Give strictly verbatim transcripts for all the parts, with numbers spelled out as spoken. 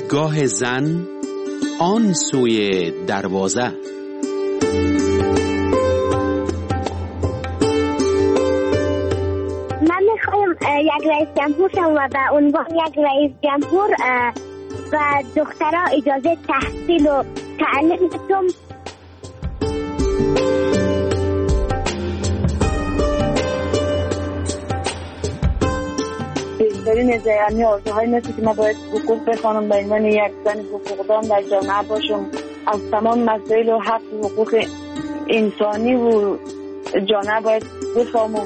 دیدگاه زن آن سوی دروازه. من میخوایم یک رئیس جمهور شم و به عنوان یک رئیس جمهور و دخترها اجازه تحصیل و تعلیم بدم. بهترین از یعنی آرزوهای مثل که ما باید حقوق بخوانم به عنوان یک زن حقوقدان در جامعه باشم، از تمام مسائل و حق و حقوق انسانی و جامعه باید بفهمم.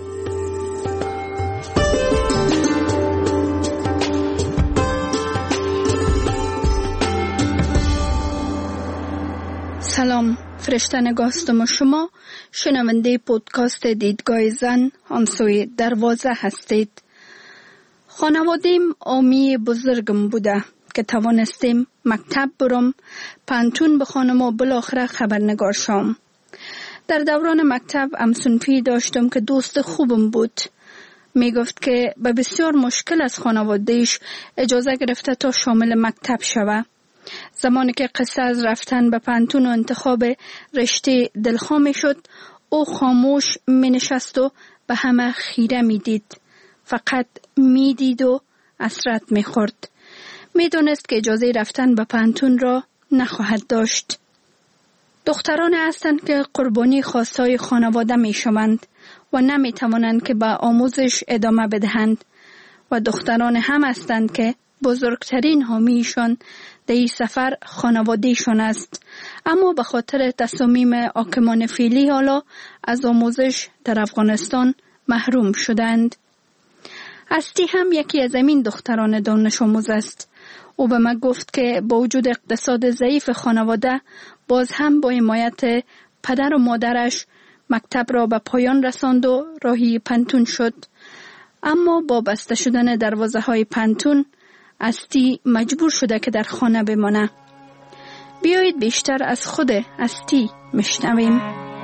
سلام، فرشته نگاستم شما شنونده پودکاست دیدگاه زن همسوی دروازه هستید. خانوادیم آمی بزرگم بوده که توانستیم مکتب برم، پانتون بخوانم و بالاخره خبرنگار شم. در دوران مکتب همسنفی داشتم که دوست خوبم بود. می گفت که به بسیار مشکل از خانوادهش اجازه گرفته تا شامل مکتب شوه. زمانی که قصه از رفتن به پانتون و انتخاب رشته دلخواه می شد، او خاموش می نشست و به همه خیره می دید. فقط می دید و حسرت می خورد. می دونست که اجازه رفتن به پانتون را نخواهد داشت. دختران هستند که قربانی خواستهای خانواده می شوند و نمی توانند که به آموزش ادامه بدهند، و دختران هم هستند که بزرگترین حامیشان در این سفر خانوادهشان است، اما به خاطر تصامیم حاکمان فعلی حالا از آموزش در افغانستان محروم شدند. هستی هم یکی از این دختران دانش آموز است. او به من گفت که با وجود اقتصاد ضعیف خانواده باز هم با حمایت پدر و مادرش مکتب را به پایان رساند و راهی پانتون شد. اما با بسته شدن دروازه های پانتون هستی مجبور شده که در خانه بمانه. بیایید بیشتر از خود هستی میشنویم.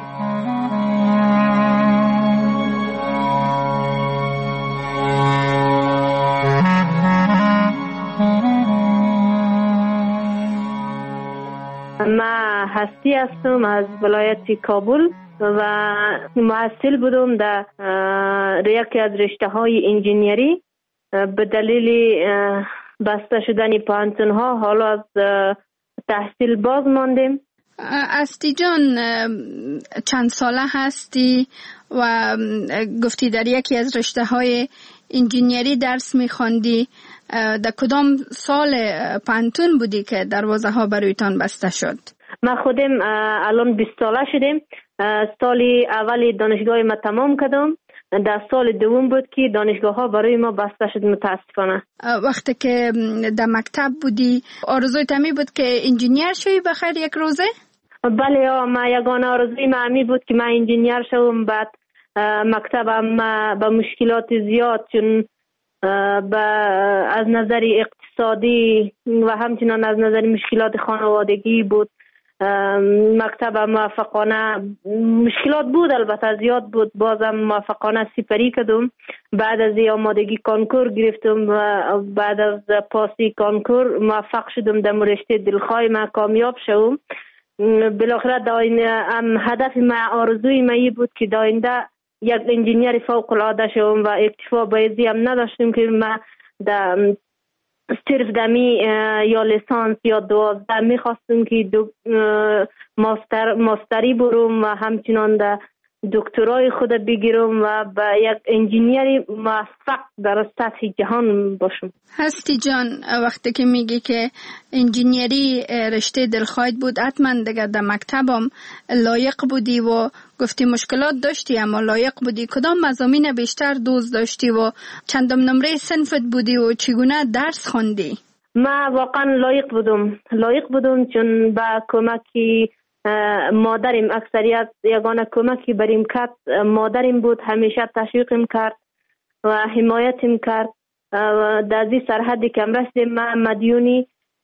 من هستی هستم از ولایت کابل و محصل بودم در یکی از رشته های انجینیری. به دلیل بسته شدن پانتون ها حالا از تحصیل باز ماندیم. هستی جان، چند ساله هستی و گفتی در یکی از رشته های انجینیری درس میخواندی؟ در کدام سال پانتون بودی که دروازه ها برایتان بسته شد؟ ما خودم الان بیست ساله شدیم. سال اولی دانشگاه ما تمام کردم. در سال دوم بود که دانشگاه ها برای ما بسته شد متاسفانه. وقتی که در مکتب بودی آرزوی تمی بود که انجینیر شوی بخیر یک روزه؟ بله، ما یگانه آرزوی ما همی بود که من انجینیر شوم. بعد مکتبم با مشکلات زیاد، چون با از نظر اقتصادی و همچنان از نظر مشکلات خانوادگی بود. مکتب موفقانه مشکلات بود، البته زیاد بود، بازم موفقانه سپری کردم. بعد از آمادگی کنکور گرفتم و بعد از پاسی کنکور موفق شدم در رشته دلخواه من کامیاب شدم. بالاخره داین هدف من، آرزوی من بود که داینده یک انجینیر فوق العاده شدم و اکتفا بایزی هم نداشتم که من در صرف دمی یا لیسانس یا دوازده میخواستم که دو ماستر ماستری برم و همچنان در دکترای خود بگیرم و به یک انجینیری موفق در سطح جهان باشم. هستی جان، وقتی که میگی که انجینیری رشته دلخواهت بود، حتما دیگه در مکتبم لایق بودی و گفتی مشکلات داشتی اما لایق بودی. کدام مضامین بیشتر دوست داشتی و چندم نمره صنفت بودی و چگونه درس خوندی؟ ما واقعا لایق بودم لایق بودم چون با کمکی مادرم، اکثریت یگانه کمکی بریم کرد مادرم بود. همیشه تشویقم کرد و حمایتم کرد. در این سرحدی که رسیدم من مدیونی،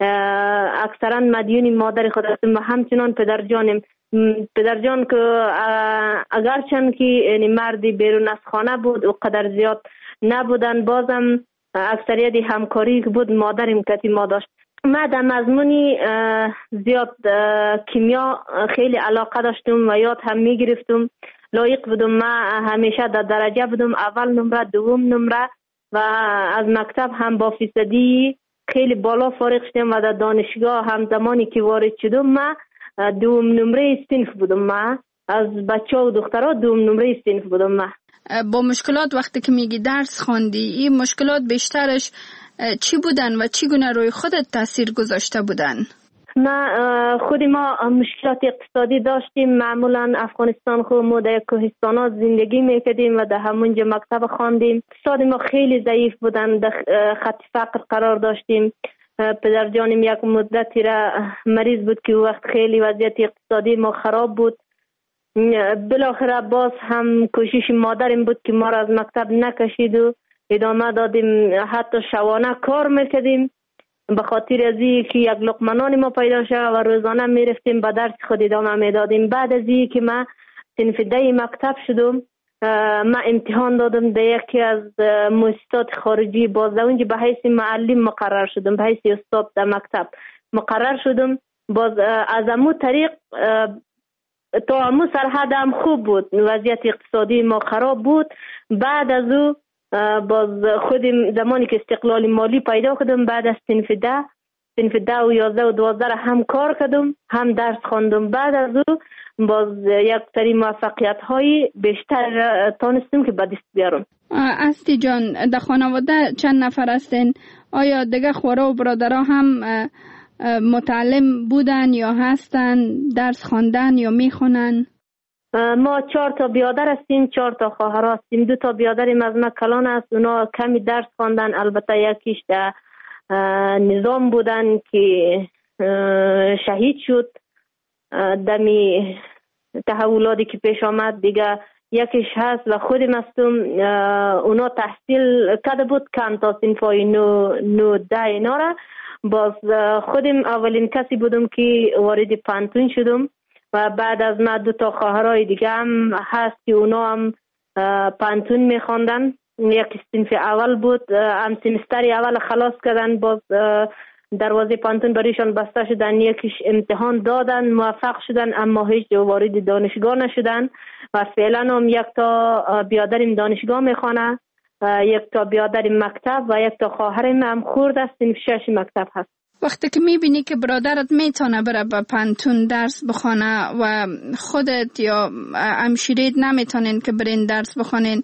اکثرا مدیونی مادر خود هستم و همچنان پدرجانم. پدرجان که اگرچند که یعنی مردی بیرون از خانه بود و قدر زیاد نبودن، بازم اکثریت همکاری که بود مادرم کتی ما داشت. ما در مضمونی زیاد کیمیا خیلی علاقه داشتم و یاد هم می گرفتم. لایق بودم. ما همیشه در درجه بودم، اول نمره، دوم نمره و از مکتب هم با فیصدی خیلی بالا فارغ شدم و در دانشگاه هم زمانی که وارد شدم ما دوم نمره صنف بودم. ما از بچه و دخترها دوم نمره صنف بودم. ما با مشکلات وقتی که میگی درس خواندی، این مشکلات بیشترش چی بودن و چی گونه روی خودت تاثیر گذاشته بودن؟ ما خود ما مشکلات اقتصادی داشتیم. معمولا افغانستان خود ما در کوهستانات زندگی میکردیم و در همونجا مکتب خواندیم. اقتصاد ما خیلی ضعیف بودن، در خط فقر قرار داشتیم. پدر جانم یک مدتی را مریض بود که وقت خیلی وضعیت اقتصادی ما خراب بود. بالاخره باز هم کوشش مادرم بود که ما را از مکتب نکشید و ادامه دادیم. حتی شبانه کار میکردیم به خاطر از این که یک لقمه نان ما پیدا شد و روزانه میرفتیم به درس خود ادامه میدادیم. بعد از این که ما صنف ده مکتب شدم، ما امتحان دادم در یکی از مؤسسات خارجی، باز اونجا به حیث معلم مقرر شدم، به حیث استاد در مکتب مقرر شدم. باز از امو طریق تا امو سرحد هم خوب بود، وضعیت اقتصادی ما خراب بود. بعد از او باز خودم زمانی که استقلال مالی پیدا کردم، بعد از صنف ده صنف ده و یازده و دوازده هم کار کردم، هم درس خواندم. بعد از او باز یک سری موفقیت های بیشتر تانستم که به دست بیارم. استی جان، در خانواده چند نفر هستین؟ آیا دیگه خورا و برادرها هم متعلم بودن یا هستن، درس خواندن یا میخونن؟ ما چهار تا بیادر هستیم، چهار تا خواهر هستیم. دو تا بیادریم از ما کلان است، اونا کمی درس خواندن، البته یکیش در نظام بودن که شهید شد دمی تحولاتی که پیش آمد. دیگه یکیش هست و خودم هستم. اونا تحصیل کرده بود کم تا صنفای نو نو ده اینا را. باز خودم اولین کسی بودم که وارد پانتون شدم و بعد از ما دو تا خواهرای دیگه هم هست که اونا هم پانتون میخواندن. یک صنف اول بود، هم سمستر اول خلاص کردن، باز دروازه پانتون بریشان بسته شدن. یکیش امتحان دادن، موفق شدن، اما هیچ وارد دانشگاه نشدن و فعلا هم یک تا بیادریم دانشگاه میخوانه، یک تا بیادریم مکتب و یک تا خواهرم هم خورد است صنف شش مکتب هست. وقتی که میبینی که برادرت میتونه بره به پانتون درس بخونه و خودت یا همشیرت نمیتونین که برین درس بخونین،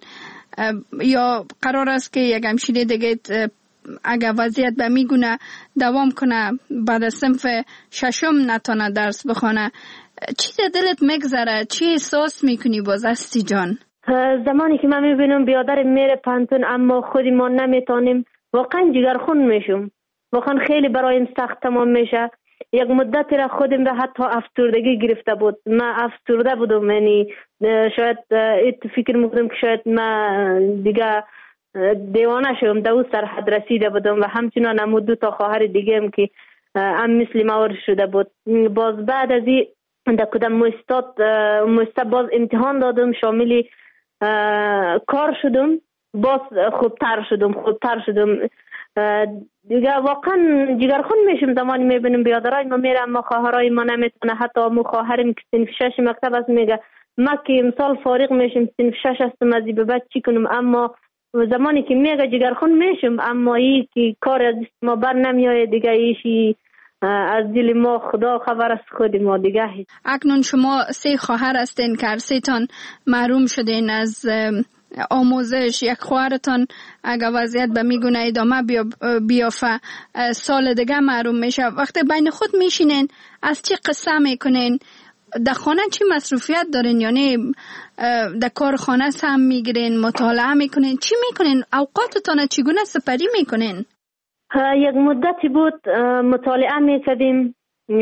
یا قرار است که یک همشیره دیگه اگر وضعیت به میگونه دوام کنه بعد از صنف ششم نتونه درس بخونه، چی دلت میگذره؟ چی احساس میکنی باز استی جان؟ زمانی که من میبینم بیادر میره پانتون اما خودی ما نمیتونیم، واقعا جگرخون میشم. واقعا خیلی برایم سخت تمام میشه. یک مدت را خودم را حتی افسردگی گرفته بود. من افسرده بودم، یعنی شاید ایت فکر میکنم که شاید من دیگه دیوانه شدم، در اون سرحد رسیده بودم و همچنان هم دو تا خواهر دیگه هم که هم مثل ما شده بود. باز بعد از این در کدام مؤسسات مؤسسه باز امتحان دادم، شامل کار شدم، باز خوبتر شدم خوبتر شدم دیگه. واقعا جگرخون میشم زمانی میبینم بیادرای ما میرم، ما خواهرای ما نمیتونه. حتی مو خواهرم که صنف شش مکتب است میگه ما که امسال فارغ میشم صنف شش هستم، از به بعد چی کنم؟ اما زمانی که میگه جگرخون میشم، اما ای که کار از ما بر نمیاد دیگه، ایشی از دل ما خدا خبر است، خود ما دیگه. اکنون شما سه خواهر هستین که هر سه تان محروم شدین از آموزش. یک خواهرتان اگر وضعیت به میگونه ادامه بیافه سال دیگه محروم میشه. وقتی بین خود میشینین از چی قصه میکنین؟ در خانه چی مصروفیت دارین؟ یعنی در کار خانه هم میگیرین، مطالعه میکنین، چی میکنین؟ اوقاتتان چگونه سپری میکنین؟ یک مدتی بود مطالعه میکردیم،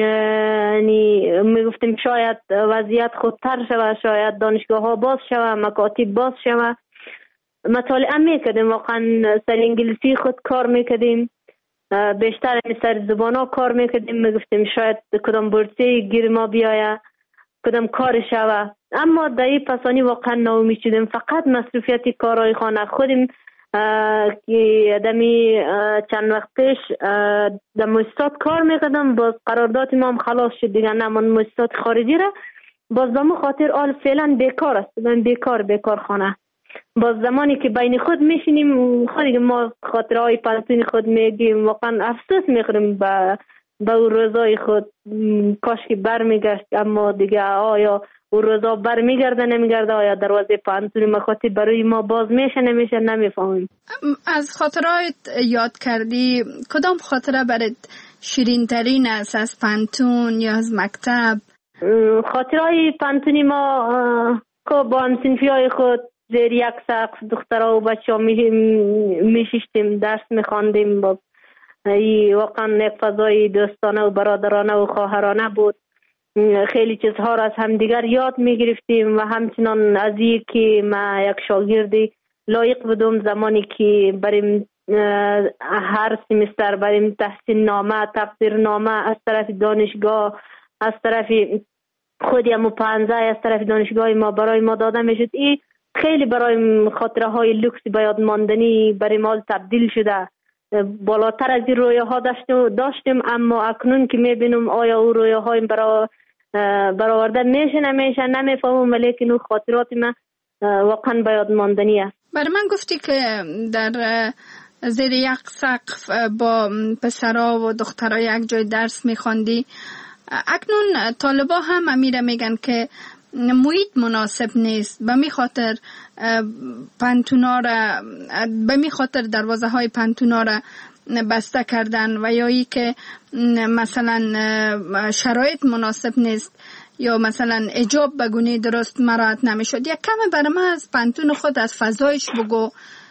یعنی میگفتیم شاید وضعیت خودتر شود، شاید دانشگاه ها باز شود، مکاتب باز شود. مطالعه میکردیم، واقعا سر انگلیسی خود کار میکردیم، بیشتر سر زبان ها کار میکردیم. میگفتیم شاید کدام بورسی گیر ما بیاید، کدام کار شود. اما در این پسانی واقعا ناامید شدیم. فقط مصروفیت کارهای خانه. خودم که دمی چند وقت پیش در مؤسسات کار میکردم، باز قرارداد ما هم خلاص شد دیگه، نمان مؤسسات خارجی را. باز دمو خاطر آل فعلا بیکار است، من بیکار بیکار خانه. باز زمانی که بین خود میشینیم خودی ما خاطرهای پنتونی خود میگیم، واقعا افسوس میخوریم به به اون روزای خود. کاش که بر میگشت، اما دیگه آیا اون روزا بر میگرده نمیگرده، آیا دروازه پنتونی مخاطی برای ما باز میشه نمیشه نمیفهمیم. از خاطرات یاد کردی کدام خاطره برات شیرین ترین است از پنتون یا از مکتب؟ خاطرهای پنتونی ما که با همسنفی های خود زیر یک سقف دخترها و بچه ها میشیشتیم، درس میخواندیم. با ای واقعا یک فضای دوستانه و برادرانه و خواهرانه بود. خیلی چیزها را از همدیگر یاد میگرفتیم و همچنان از این که ما یک شاگردی لایق بودم زمانی که بریم هر سیمستر بریم تحصیل نامه تقدیر نامه از طرف دانشگاه، از طرف خودی همو پانزه از طرف دانشگاه ما برای ما داده میشد. این خیلی برای خاطره های لوکس به یاد ماندنی برای ما تبدیل شده. بالاتر از این رویه ها داشتیم، اما اکنون که میبینم آیا اون رویه های برای برآورده میشه نمیشه نمیفهمم، ولیکن اون خاطرات من واقعا به یاد ماندنی است. برای من گفتی که در زیر یک سقف با پسرها و دخترها یک جای درس میخواندی. اکنون طالبا هم امیره میگن که محیط مناسب نیست، به می خاطر پنتونا را به می خاطر دروازه های پنتونا را بسته کردن و یا ای که مثلا شرایط مناسب نیست یا مثلا حجاب به گونه درست مراعات نمیشد. یک کم برای من از پنتون خود از فضایش بگو،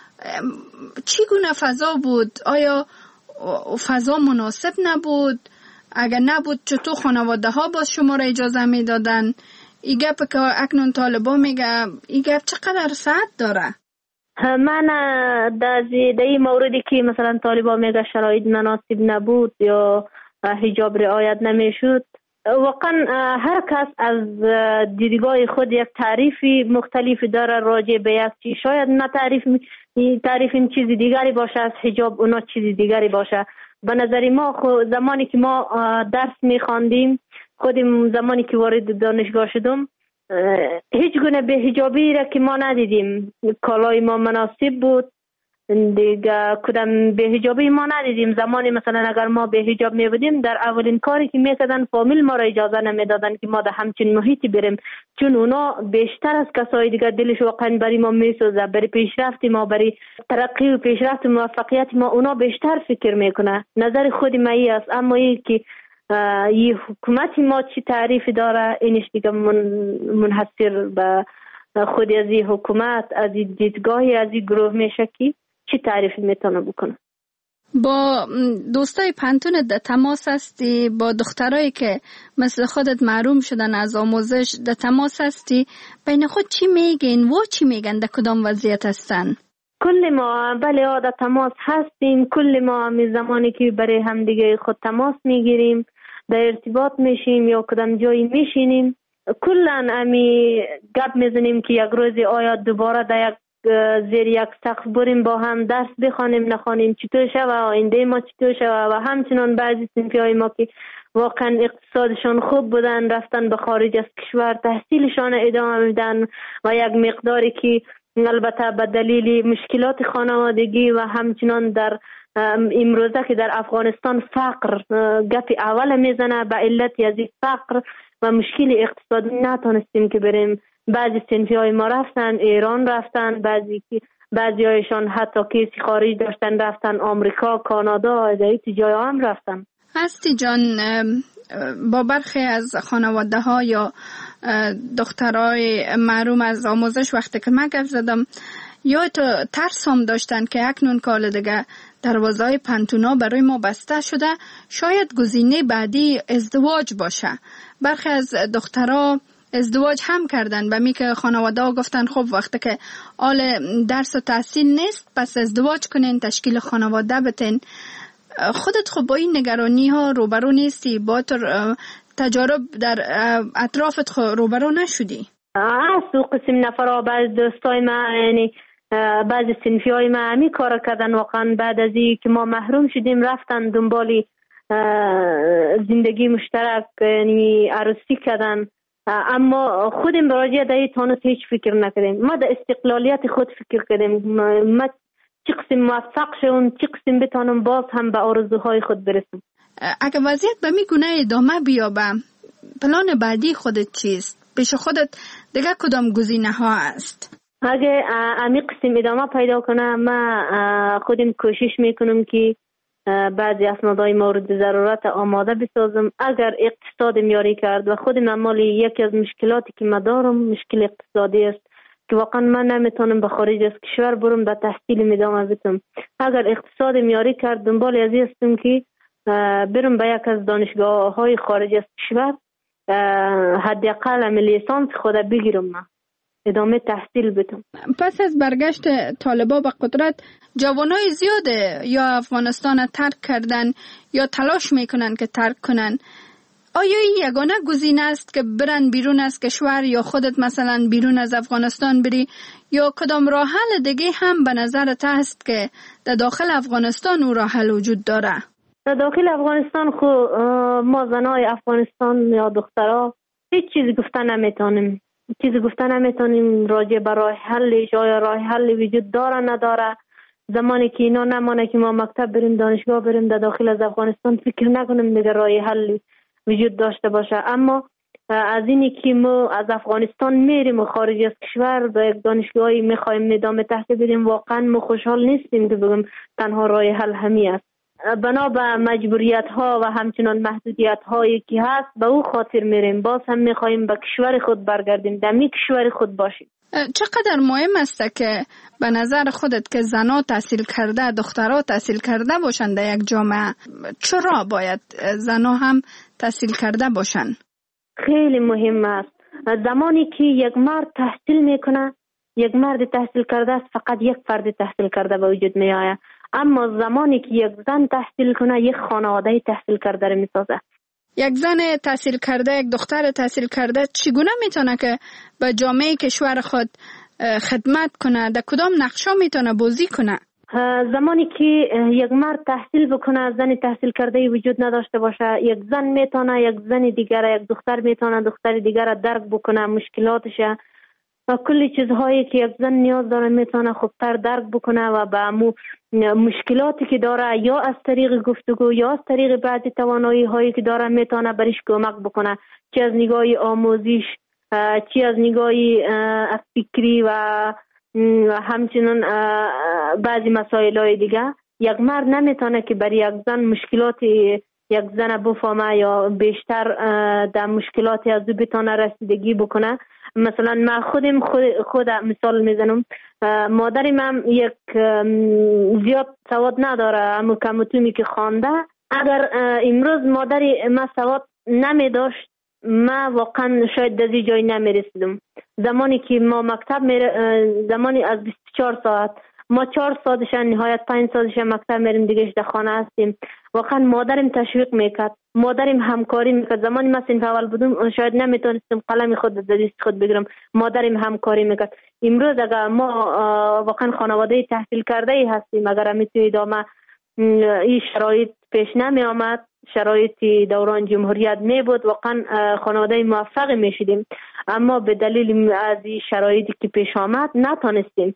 چی گونه فضا بود؟ آیا فضا مناسب نبود؟ اگر نبود چطور خانواده ها باز شما را اجازه می دادن؟ ای گپ که اکنون طالبا میگه ای گپ چقدر ساعت داره؟ من در این موردی که مثلا طالبا میگه شرایط مناسب نبود یا حجاب رعایت نمیشد، واقعا هر کس از دیدگاه خود یک تعریفی مختلف داره راجع به یک چیز. شاید نه تعریف تعریف این چیز دیگری باشه از حجاب، اونا چیز دیگری باشه. به نظر ما خود زمانی که ما درس میخواندیم، خودم زمانی که وارد دانشگاه شدم هیچ گونه به حجابی را که ما ندیدیم. کالای ما مناسب بود دیگه، کدام به حجابی ما ندیدیم. زمانی مثلا اگر ما به حجاب می بودیم در اولین کاری که میکردن فامیل ما را اجازه نمیدادن که ما در همچین محیطی بریم، چون اونا بیشتر از کسای دیگه دلش واقعا برای ما میسوزه، برای پیشرفت ما، برای ترقی و پیشرفت و موفقیت ما اونا بیشتر فکر میکنه. نظر خود ما ای است. اما ای که این حکومت ما چی تعریفی داره، اینش دیگه من منحصر به خود از این حکومت، از این دیدگاهی از این گروه میشه که چی تعریفی میتونه بکنه. با دوستای پنتون در تماس هستی؟ با دخترایی که مثل خودت محروم شدن از آموزش در تماس هستی؟ بین خود چی میگین و چی میگن؟ در کدام وضعیت هستن؟ کل ما بله در تماس هستیم. کل ما می زمانی که برای هم دیگه خود تماس میگیریم، در ارتباط میشیم یا کدام جایی میشینیم، کلا امی گپ میزنیم که یک روزی آیا دوباره در یک زیر یک سقف بریم با هم درس بخوانیم نخوانیم، چطور شوه آینده ما چطور شوه. و همچنان بعضی صنفی های ما که واقعا اقتصادشان خوب بودن رفتن به خارج از کشور تحصیلشان ادامه میدن و یک مقداری که البته به دلیل مشکلات خانوادگی و همچنان در امروزه که در افغانستان فقر گپ اول میزنه، به علت از فقر و مشکل اقتصادی نتونستیم که بریم. بعضی صنفی های ما رفتن ایران، رفتن بعضی بعضی هایشان حتی کسی خارج داشتن رفتن آمریکا، کانادا، دیگه جای هم رفتن. هستی جان، با برخی از خانواده ها یا دخترای محروم از آموزش وقتی که من گپ زدم، یا تو ترس هم داشتن که اکنون کال دیگه دروازه‌های پنتونا برای ما بسته شده، شاید گزینه بعدی ازدواج باشه. برخی از دخترها ازدواج هم کردن به می که خانواده ها گفتن خب وقتی که آل درس و تحصیل نیست پس ازدواج کنین، تشکیل خانواده بتین. خودت خب با این نگرانی ها روبرو نیستی؟ با تجارب در اطرافت روبرو نشدی؟ از دو قسم نفرها بعض دوستای من یعنی بعضی صنفی های ما همی کار کردن، واقعا بعد از این که ما محروم شدیم رفتن دنبال زندگی مشترک، یعنی عروسی کردن. اما خودم براجع در این تانوس هیچ فکر نکردیم. ما در استقلالیت خود فکر کردیم، ما چی قسم موفق شوم، چی قسم بتانم باز هم به آرزوهای خود برسم. اگه وضعیت به می گونه ادامه بیابه، پلان بعدی خودت چیست؟ پیش خودت دیگه کدام گزینه ها است؟ اگه امی قسم ادامه پیدا کنه، ما خودم کوشش میکنم که بعضی اسنادهای مورد ضرورت آماده بسازم. اگر اقتصاد میاری کرد و خودم اعمال یکی از مشکلاتی که من دارم مشکل اقتصادی است که واقعا من نمیتونم به خارج از کشور برم به تحصیل ادامه بدم. اگر اقتصاد میاری کرد دنبال از این هستم که برم به یک از دانشگاه های خارج از کشور حداقل لیسانس خود بگیرم، من ادامه تحصیل بدم. پس از برگشت طالبا به قدرت، جوانای زیاده یا افغانستان ترک کردن یا تلاش میکنن که ترک کنن. آیا این یگانه گزینه است که برن بیرون از کشور یا خودت مثلا بیرون از افغانستان بری، یا کدام راه حل دیگه هم به نظرت هست که در داخل افغانستان او راه حل وجود داره؟ در داخل افغانستان خو ما زنای افغانستان یا دخترها هیچ چیز گفتن نمیتونیم. چیزی گفتن نمیتونیم راجع به راه حلش، آیا راه حل وجود داره نداره. زمانی که اینا نمانه که ما مکتب بریم، دانشگاه بریم در داخل از افغانستان، فکر نکنیم دیگه راه حل وجود داشته باشه. اما از اینی که ما از افغانستان میریم و خارج از کشور به یک دانشگاهی میخوایم ادامه تحصیل بدیم، واقعا ما خوشحال نیستیم که بگم تنها راه حل همین است. بنا به مجبوریت ها و همچنان محدودیت هایی که هست به او خاطر میریم. باز هم میخوایم به کشور خود برگردیم، در می کشور خود باشیم. چقدر مهم است که به نظر خودت که زنها تحصیل کرده، دخترها تحصیل کرده باشند در یک جامعه؟ چرا باید زنها هم تحصیل کرده باشند؟ خیلی مهم است. زمانی که یک مرد تحصیل میکنه، یک مرد تحصیل کرده است، فقط یک فرد تحصیل کرده به وجود می آید. اما زمانی که یک زن تحصیل کنه، یک خانواده تحصیل کرده رو میسازه. یک زن تحصیل کرده، یک دختر تحصیل کرده چگونه میتونه که به جامعه کشور خود خدمت کنه؟ در کدام نقشا میتونه بازی کنه؟ زمانی که یک مرد تحصیل بکنه، زن تحصیل کرده وجود نداشته باشه، یک زن میتونه یک زن دیگر، یک دختر میتونه دختر دیگر درک بکنه مشکلاتش و کلی چیزهایی که یک زن نیاز داره میتونه خوبتر درک بکنه و به امو مشکلاتی که داره یا از طریق گفتگو یا از طریق بعضی توانایی هایی که داره میتونه برش کمک بکنه، چه از نگاه آموزش، چه از نگاه فکری و همچنین بعضی مسائل های دیگه. یک مرد نمیتونه که برای یک زن مشکلاتی یک زن بفهمه یا بیشتر در مشکلاتی از او بتونه رسیدگی بکنه. مثلا من خودم خود, خود مثال میزنم، مادرم هم یک زیاد سواد نداره، اما کمتونی که خوانده. اگر امروز مادری من سواد نمی داشت، من واقعا شاید در این جای نمی رسیدم. زمانی که ما مکتب می زمانی از بیست و چهار ساعت ما چهار ساعتش نهایت پنج ساعتش مکتب میریم، دیگه در خانه هستیم. واقعا مادرم تشویق میکرد، مادرم همکاری میکرد. زمانی من صنف اول بودم شاید نمیتونستم قلم خود در دست خود بگیرم، مادرم همکاری میکرد. امروز اگر ما واقعا خانواده تحصیل کرده ای هستیم، اگر همیتوی ادامه این شرایط پیش نمی آمد، شرایط دوران جمهوریت می بود، واقعا خانواده موفق می شدیم. اما به دلیل از این شرایطی که پیش آمد نتونستیم.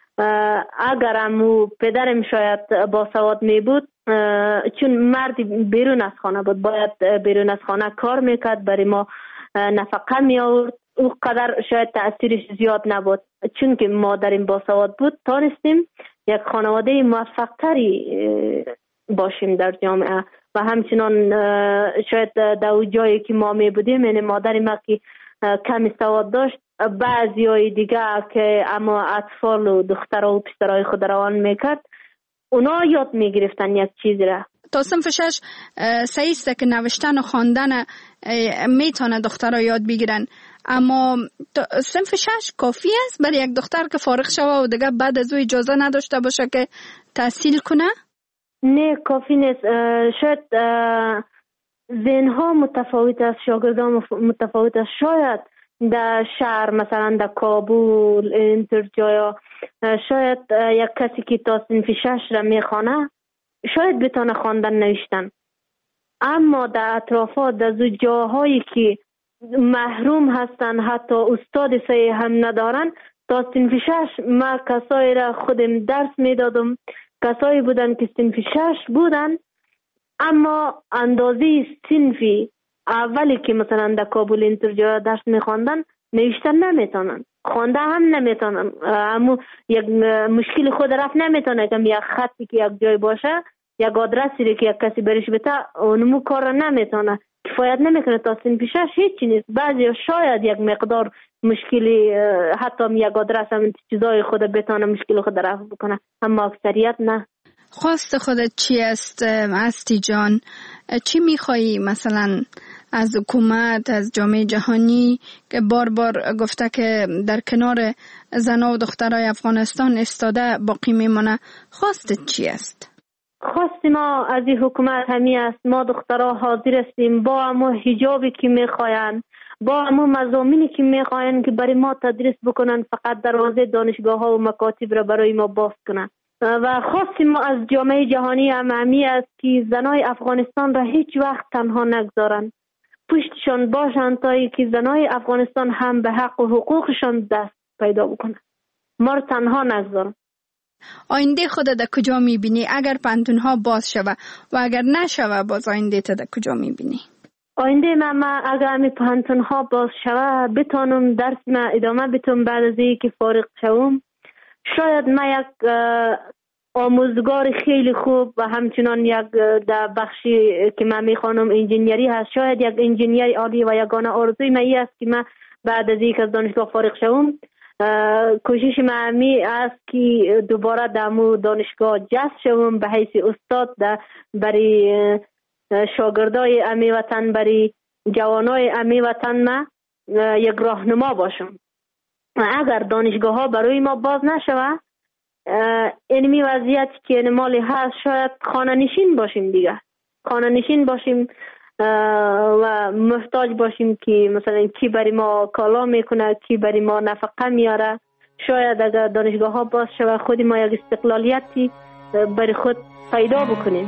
اگر امو پدرم شاید با سواد می بود، چون مرد بیرون از خانه بود، باید بیرون از خانه کار میکرد، برای ما نفقه می آورد، او قدر شاید تأثیرش زیاد نبود. چون که مادرم با سواد بود، تانستیم یک خانواده موفق تری باشیم در جامعه. و همچنان شاید در جایی که ما می بودیم، یعنی مادرم که کمی سواد داشت، بعضی های دیگه که اما اطفال و دخترها و پسرهای خود روان میکرد، اونا یاد میگرفتن یک چیز را. تا صنف شش صحیح است که نوشتن و خواندن میتونه دخترها یاد بگیرن، اما صنف شش کافی است برای یک دختر که فارغ شوه و دیگه بعد از او اجازه نداشته باشه که تحصیل کنه؟ نه، کافی نیست. شاید ذهنها متفاوت است، شاگردان متفاوت است. شاید در شهر مثلا در کابل اینطور جایا شاید یک کسی که تا صنف شش را میخوانه شاید بتونه خواندن نوشتن، اما در اطرافات در زو جاهایی که محروم هستن حتی استاد صحیح هم ندارن، تا صنف شش ما کسایی را خودم درس میدادم، کسایی بودن که صنف شش بودن اما اندازه صنفی اولی که مثلا در کابل اینطور جا درس میخواندن نوشتن نمیتونن، خوانده هم نمیتونن، اما یک مشکل خود رفت نمیتونه که یک خطی که یک جای باشه یک آدرسی که یک کسی برش بده اونمو کار نمیتونه، کفایت نمیکنه تا صنف شش هیچی نیست. بعضی شاید یک مقدار مشکلی حتی یک آدرس هم چیزای خود بتونه مشکل خود رفع بکنه، اما اکثریت نه. خواست خودت چی است استی جان؟ چی میخوایی مثلا از حکومت، از جامعه جهانی که بار بار گفته که در کنار زن و دخترای افغانستان استاده باقی میمونه، خواستت چی است؟ خواست ما از این حکومت همی است ما دخترها حاضر هستیم با همو حجابی که میخواین، با همو مضامینی که میخواین که برای ما تدریس بکنن، فقط دروازه دانشگاه ها و مکاتب را برای ما باز کنن. و خواستیم ما از جامعه جهانی هم همی است که زنای افغانستان را هیچ وقت تنها نگذارن، پشتشان باشن تا ای که زنای افغانستان هم به حق و حقوقشان دست پیدا بکنن، ما را تنها نگذارن. آینده خودت در کجا میبینی اگر پانتونها باز شوه و اگر نشوه باز آینده تا در کجا میبینی؟ آینده من, من اگر همی پانتونها باز شوه بتانم درس من ادامه بتونم بعد از اینکه فارغ شوم، شاید من یک آموزگار خیلی خوب و همچنان یک در بخشی که من میخوانم انجینیری هست، شاید یک انجینیر عالی و یگانه آرزوی من این است که من بعد از اینکه از دانشگاه فارغ شوم کوشش من همی است که دوباره در مو دانشگاه جذب شوم به حیث استاد در برای شاگردای امی وطن، برای جوانای امی وطن ما یک راهنما باشم. اگر دانشگاه ها برای ما باز نشوه اینمی وضعیت که نمالی هست شاید خانه نشین باشیم دیگه، خانه نشین باشیم و محتاج باشیم که مثلا کی برای ما کالا میکنه، کی برای ما نفقه میاره. شاید اگر دانشگاه ها باز شوه خود ما یک استقلالیتی برای خود پیدا بکنیم.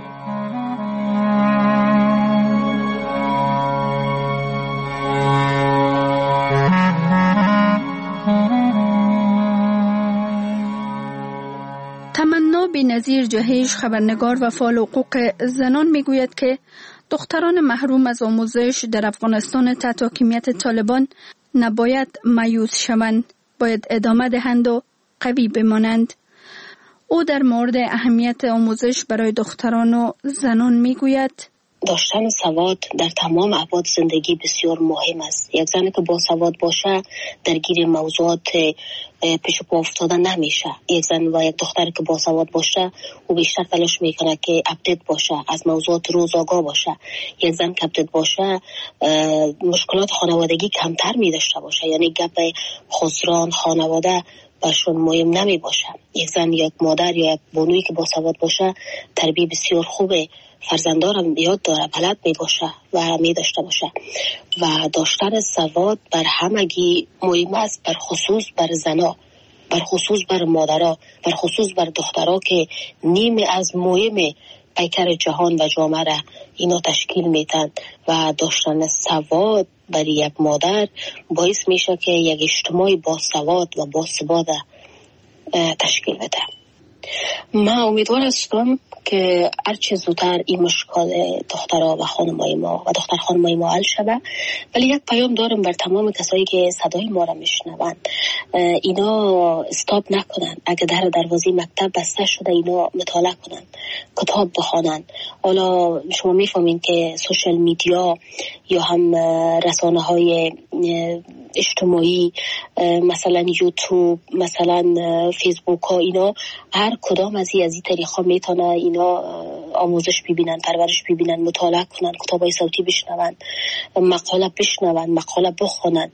تمنا بی‌نظیر جهش، خبرنگار و فعال حقوق زنان میگوید که دختران محروم از آموزش در افغانستان تحت حاکمیت طالبان نباید مایوس شوند، باید ادامه دهند و قوی بمانند. او در مورد اهمیت آموزش برای دختران و زنان میگوید داشتن سواد در تمام ابعاد زندگی بسیار مهم است. یک زنی که با سواد باشه درگیر موضوعات پیش پا افتاده نمیشه. یک زن و یک دختر که با سواد باشه او بیشتر تلاش میکنه که اپدیت باشه، از موضوعات روز آگاه باشه. یک زن که اپدیت باشه مشکلات خانوادگی کمتر میداشته باشه، یعنی گپ خسران خانواده برشون مهم نمی باشه. یک زن یا یک مادر یا یک بانویی که با سواد باشه تربیت بسیار خوبه، فرزندارم یاد داره، بلد می باشه و می داشته باشه. و داشتن سواد بر همگی مهم است، بر خصوص بر زنا، بر خصوص بر مادرها، بر خصوص بر دخترها که نیم از مهم پیکر جهان و جامعه را اینا تشکیل میدن. و داشتن سواد برای یک مادر باعث میشه که یک اجتماع با سواد و با ثبات تشکیل بده. من امیدوار هستم که هرچه زودتر این مشکل دخترها و خانمای ما و دختر خانمای ما حل شود. ولی یک پیام دارم بر تمام کسایی که صدای ما را میشنوند، اینا استاپ نکنن. اگه در دروازه مکتب بسته شده اینا مطالعه کنن، کتاب بخوانن. حالا شما میفهمین که سوشال میدیا یا هم رسانه های اجتماعی مثلا یوتیوب، مثلا فیسبوک ها، اینا هر کدام از این از این طریقا میتونه اینا آموزش ببینن، پرورش ببینن، مطالعه کنن، کتابای صوتی بشنون، مقاله بشنون، مقاله بخونن.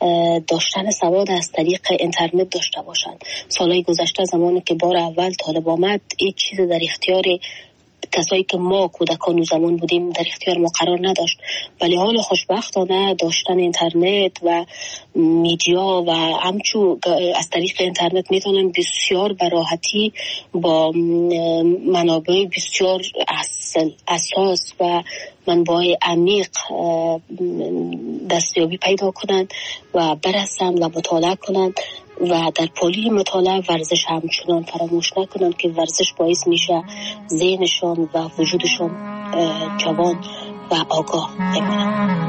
داشتن سواد از طریق اینترنت داشته باشن. سالهای گذشته زمانی که بار اول طالب آمد این چیز در اختیار کسایی که ما کودکان و زمان بودیم در اختیار ما قرار نداشت. ولی حال خوشبختانه داشتن اینترنت و میدیا و همچو از طریق اینترنت میتونن بسیار به راحتی با منابع بسیار اصل اساس و منبع عمیق دستیابی پیدا کنند و برسند و مطالعه کنند و در پلی مطالعه ورزش همچنان فراموش نکنند که ورزش باعث میشه ذهنشان و وجودشان جوان و آگاه بمانند.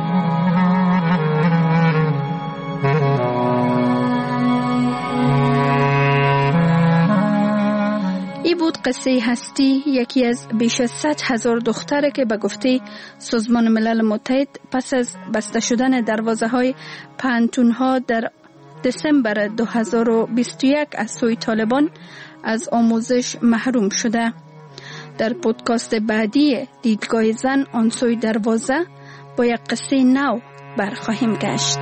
ای بود قصه هستی، یکی از بیش از صد هزار دختره که به گفته سازمان ملل متحد پس از بسته شدن دروازه های پانتون ها در دسامبر دو هزار و بیست و یک از سوی طالبان از آموزش محروم شده. در پودکاست بعدی دیدگاه زن آن سوی دروازه با یک قصه نو برخواهیم گشت.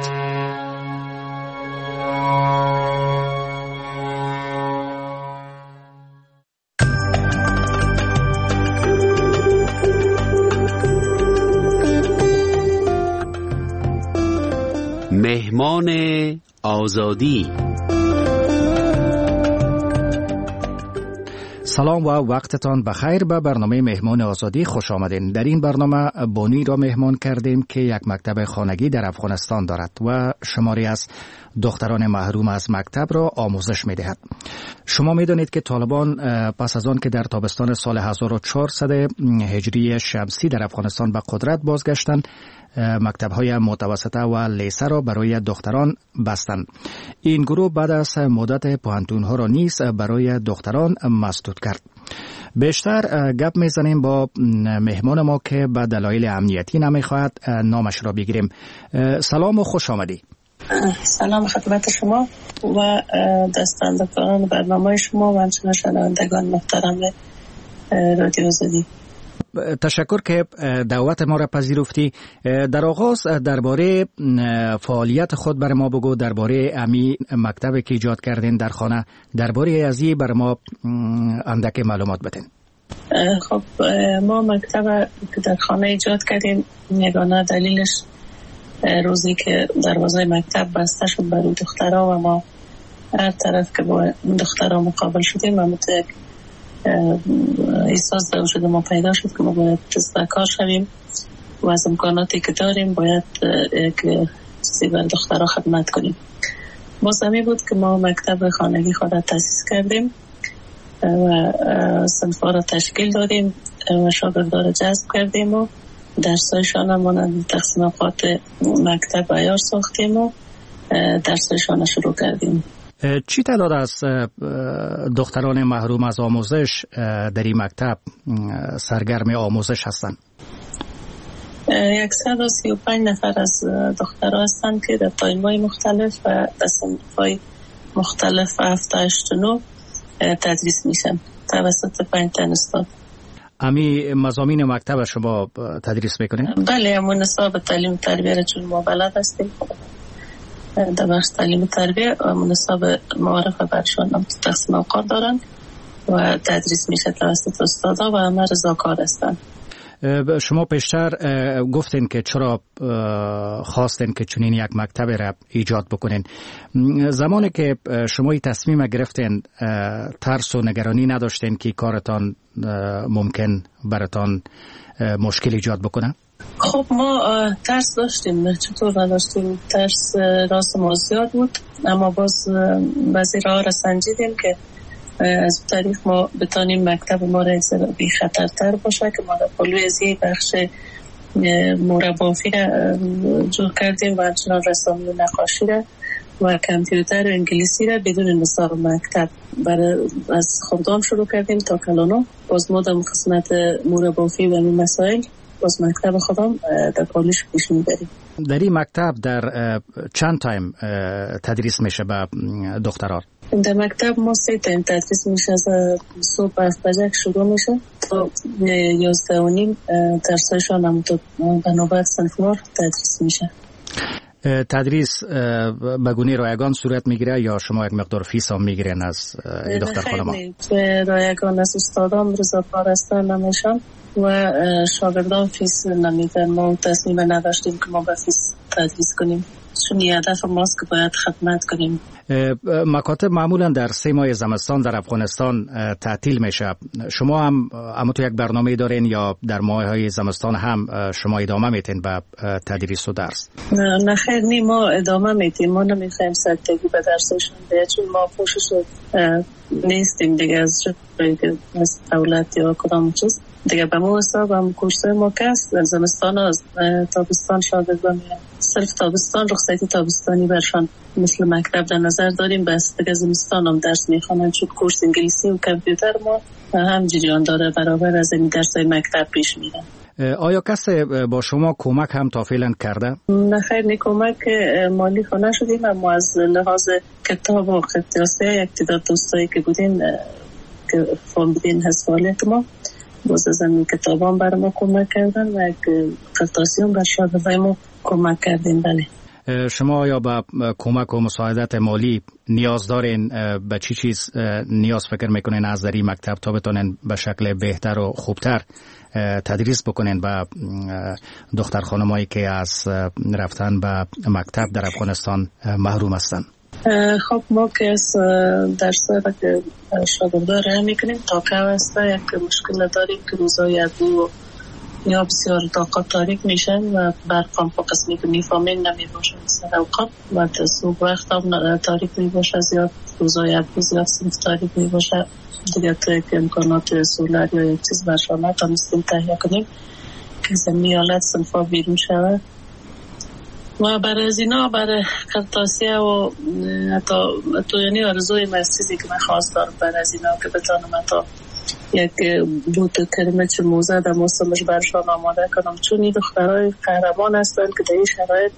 مهمان آزادی. سلام و وقتتان بخیر. به برنامه مهمان آزادی خوش آمدین. در این برنامه بانی را مهمان کردیم که یک مکتب خانگی در افغانستان دارد و شماری از دختران محروم از مکتب را آموزش می دهد. شما می دانید که طالبان پس از آن که در تابستان سال هزار و چهارصد هجری شمسی در افغانستان به قدرت بازگشتند، مکتب‌های متوسطه و لیسه را برای دختران بستند. این گروه بعد از مدت پوهنتون‌ها را نیز برای دختران مسدود کرد. بیشتر گپ میزنیم با مهمان ما که به دلایل امنیتی نمیخواهد نامش را بگیریم. سلام و خوش آمدی. سلام خدمت شما و دستاندکاران برنامه شما و همچنین شنوندگان محترم رادیو آزادی. تشکر که دعوت ما را پذیرفتی. در آغاز درباره فعالیت خود بر ما بگو، درباره امی مکتبی که ایجاد کردین در خانه، درباره ازی بر ما اندک معلومات بدین. خب ما مکتب که در خانه ایجاد کردیم، یگانه دلیلش روزی که دروازه مکتب بسته شد برای دخترها و ما هر طرف که با دخترها مقابل شدیم و یک احساس در وجود ما پیدا شد که ما باید دست کار شویم و از امکاناتی که داریم باید یک چیزی بر دخترها خدمت کنیم. موسمی بود که ما مکتب خانگی خود را تأسیس کردیم و صنف‌ها را تشکیل دادیم و شاگردان را جذب کردیم و درسایشان مانند تقسیم اوقات مکتب عیار ساختیم و درسایشان شروع کردیم. چی تعداد از دختران محروم از آموزش در این مکتب سرگرم آموزش هستند؟ صد و سی و پنج نفر از دخترها هستند که در تایم‌های مختلف و در صنف‌های مختلف هفته هشت و نه تدریس میشن توسط پنج تن استاد. امی مضامین مکتب شما تدریس میکنین؟ بله، همون نصاب تعلیم تربیه را چون ما بلد هستیم در بخش تعلیم تربیه و نصاب معارفه برشان هم تقسیم اوقات دارن و تدریس میشه توسط استادا و همه رضاکار هستن. شما پیشتر گفتین که چرا خواستین که چنین یک مکتب را ایجاد بکنین. زمانی که شما این تصمیم گرفتین ترس و نگرانی نداشتین که کارتان ممکن براتان مشکل ایجاد بکنه؟ خب ما ترس داشتیم، چطور نداشتیم؟ ترس راست ما زیاد بود، اما باز بعضی راه را سنجیدیم که از طریق ما بتانیم مکتب ما را بی خطرتر باشه که ما در پلوی از یک بخش مربافی را جور کردیم و همچنان رسامی و نقاشی را و کامپیوتر و انگلیسی را بدون نصاب مکتب برای از خودم شروع کردیم تا کلانو. باز ما در قسمت مربافی و این مسائل باز مکتب خودم در پالیش پیش میبریم. در این مکتب در چند تایم تدریس میشه به دختران؟ در مکتب ما سه تایم تدریس میشه، از صبح هفت بجه شروع میشه تا یازده و نیم درسایشان هم تا بنابرای صنفوار تدریس میشه. تدریس به گونه رایگان صورت میگیره یا شما یک مقدار فیس هم میگیرین از دختر خانم؟ خیلی رایگان از استادان رضاکار هستن نمیشن و شاگردان فیس نمیدن. ما تصمیم نداشتیم که ما به فیس تدریس کنیم، چون هدف ماست که باید خدمت کنیم. مکاتب معمولا در سه ماه زمستان در افغانستان تعطیل میشه. شما هم اما تو یک برنامه دارین یا در ماه‌های زمستان هم شما ادامه میتین به تدریس و درس؟ نه خیر نی، ما ادامه میتیم. ما نمیخوایم سرتگی به درسشون بیا، چون ما پوشش نیستیم دیگه از جایی که از دولت یا کدام چیز دیگه. به ما حساب هم کورسای ما که است در زمستان از تابستان شاگردان میان. صرف تابستان رخصتی تابستانی برشان مثل مکتب در نظر داریم، بس دیگه زمستان هم درس میخوانن، چون کورس انگلیسی و کامپیوتر ما هم جریان داره برابر از این درسای مکتب پیش میرن. آیا کسی با شما کمک هم تا فعلا کرده؟ نه خیر نی، کمک مالی خونه شدیم، اما از لحاظ کتاب و خطاطی یک تعداد دوستایی که بودین که فهم بدین حسابات ما باز از این کتاب هم برای ما کمک کردن و خطاطی هم بر شاگردای ما کمک کردین. بله. شما یا به کمک و مساعدت مالی نیاز دارین؟ به چی چیز نیاز فکر میکنین از در این مکتب تا بتونین به شکل بهتر و خوبتر تدریس بکنین به دختر خانمایی که از رفتن به مکتب در افغانستان محروم هستن؟ خب ما که از درس را که شاگردا راه میکنیم تا که هسته یک مشکل داریم که روزای ادو یا بسیار طاقت تاریک میشن و برق هم په قسمی که میفهمین نمی باشه سر اوقات و صبح وقت هم تاریک می باشه، زیاد روزای ادو زیاد صنف تاریک می باشه دیگه. تا که امکانات سولر یا یک چیز برشانه تا مستیم تهیه کنیم که زمینی حالت صنف ها بیرون شود و برای از اینا برای خطاطی و حتی تو یعنی آرزوی مسیزی که من خواست دارم برای از اینا که بتانم حتی یک بوت کلمه چه موزه در موسمش برشان آماده کنم، چون این دخترهای قهرمان هستن که در این شرایط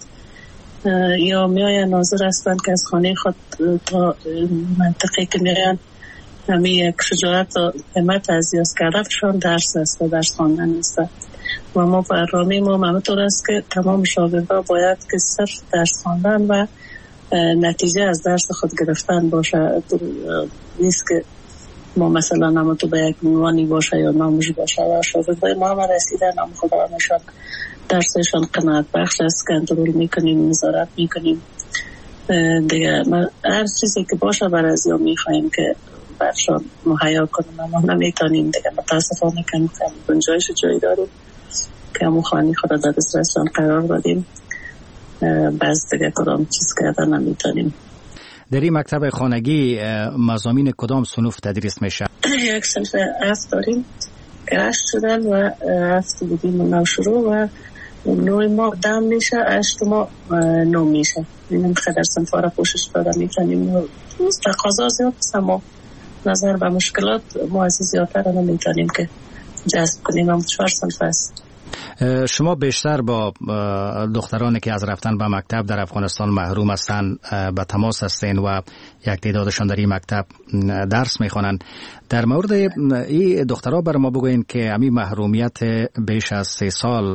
یا میاین ناظر هستن که از خانه خود تا منطقه که میاین همین یک شجاعت و همت از یاز کردنشان درس است و درس خواندن است و ما برنامه ما همینطور است که تمام شاگردان باید که صرف درس خواندن و نتیجه از درس خود گرفتن باشه. نیست که ما مثلا نمو تو به یک عنوانی باشه یا ناموش باشه و شاگردای ما هم رسیدن هم خدا نشان درسشان قناعت بخش است، کنترل میکنیم، نظارت میکنیم دیگه. هر چیزی که باشه برای از یا میخواییم که برشان مهیا کنیم، اما نمیتونیم دیگه. متاسفانه کم کم گنجایش جایی داریم که همون خانی خود در دسترسان قرار دادیم، بعض دیگه کدام چیز کردن نمیتونیم. در این مکتب خانگی مضامین کدام صنوف تدریس میشه؟ یک صنف هفت داریم که هشت شدن و هفت بودیم نو شروع و نوی ما دم میشه، هشت ما نو میشه. این خدر صنف را پوشش داده میتونیم. تقاضا زیاد است اما نظر به مشکلات ما از زیادتر را نمیتونیم که جذب کنیم. هم چهار صنف است. شما بیشتر با دخترانی که از رفتن به مکتب در افغانستان محروم هستند به تماس هستین و یک تعدادشان در این مکتب درس میخوانن. در مورد این دخترها بر ما بگوین که همین محرومیت بیش از سه سال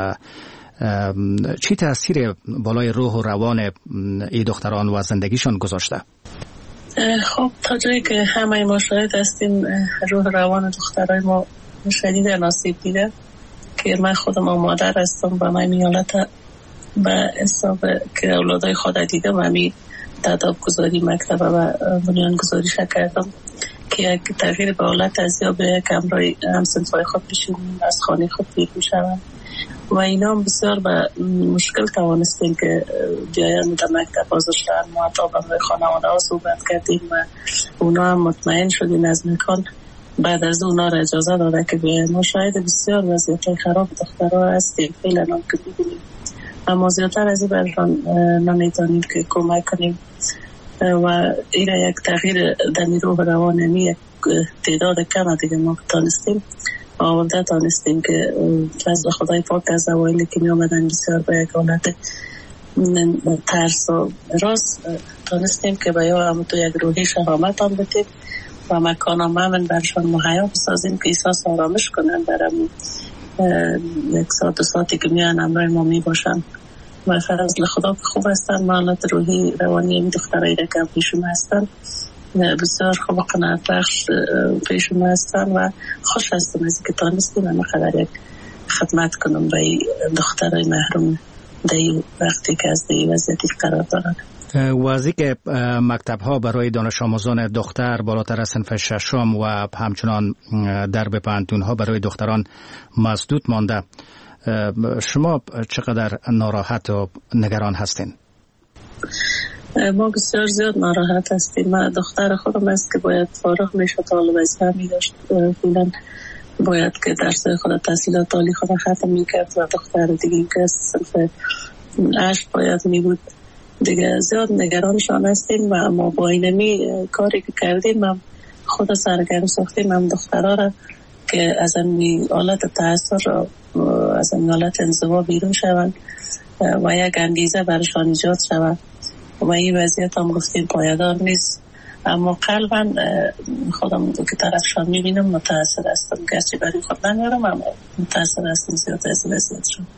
چی تاثیر بالای روح و روان این دختران و زندگیشان گذاشته؟ خب تا جایی که همه ما شاهد هستیم روح روان دخترای ما شدید آسیب دیده که من خودم مادر هستم و من میالت به حساب که اولادای خود دیدم و می تداب گذاری مکتب و بنیان گذاری کردم که یک تغییر به حالت از یا به یک امرای همسنفای خود بشونیم از خانه خود بیرون شوند و اینا هم بسیار به مشکل توانستیم که بیاین در مکتب حاضر شدن. ما حتی به خانواده ها صحبت کردیم و اونا هم مطمئن شدیم از مکان بعد از اونا را اجازه داده که بیاین. ما شاید بسیار وضعیت خراب دخترها هستیم فعلا هم که ببینیم، اما زیادتر از این برشان نمیتونیم که کمک کنیم و این یک تغییر در نیروی روانی یک تعداد کم دیگه ما تانستیم آورده تانستیم که فضل خدای پاک از اوایلی که می آمدن بسیار به یک حالت ترس و راست تانستیم که به یا هم تو یک روحی شهامت هم بتیم و مکان هم همین برشان مهیا بسازیم که احساس آرامش کنن برم یک ساعت و ساعتی که میان امرای ما می باشن و فضل خدا که خوب هستن. حالت روحی روانی این دخترایی که پیشون هستن بسیار خوب و قناعت بخش پیشون هستن و خوش هستم از اینکه تانستیم همه قدر یک خدمت کنم به دخترای محروم در وقتی که از در وضعیتی قرار دارن. واضحی که مکتب ها برای دانش آموزان دختر بالاتر از صنف ششم و همچنان درب پانتون ها برای دختران مسدود مانده. شما چقدر ناراحت و نگران هستین؟ ما بسیار زیاد ناراحت هستیم. من دختر خودم است که باید فارغ میشد، حال وظیفه می داشت، فعلا باید که درس خود تحصیلات عالی خود ختم میکرد و دختر دیگه که صنف هشت باید می بود. دیگه زیاد نگرانشان هستیم و ما با اینمی کاری که کردیم هم خود سرگرم ساختیم هم دخترها را که از این حالت تأثیر را از این حالت انزوا بیرون شوند و یک انگیزه برشان ایجاد شود و این وضعیت هم گفتیم پایدار نیست. اما قلبا خودم که طرفشان میبینم متأثر هستم، گرچه برای خود نمیارم اما متأثر هستم زیاد از وضعیتشون.